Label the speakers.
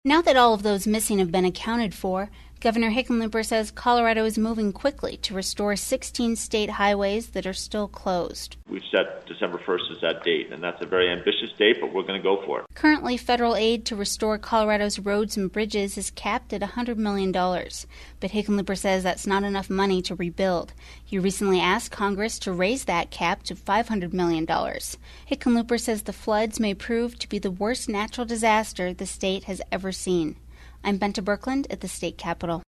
Speaker 1: Now that all of those missing have been accounted for, Governor Hickenlooper says Colorado is moving quickly to restore 16 state highways that are still closed.
Speaker 2: We've set December 1st as that date, and that's a very ambitious date, but we're going to go for it.
Speaker 1: Currently, federal aid to restore Colorado's roads and bridges is capped at $100 million, but Hickenlooper says that's not enough money to rebuild. He recently asked Congress to raise that cap to $500 million. Hickenlooper says the floods may prove to be the worst natural disaster the state has ever seen. I'm Benta Birkeland at the state capitol.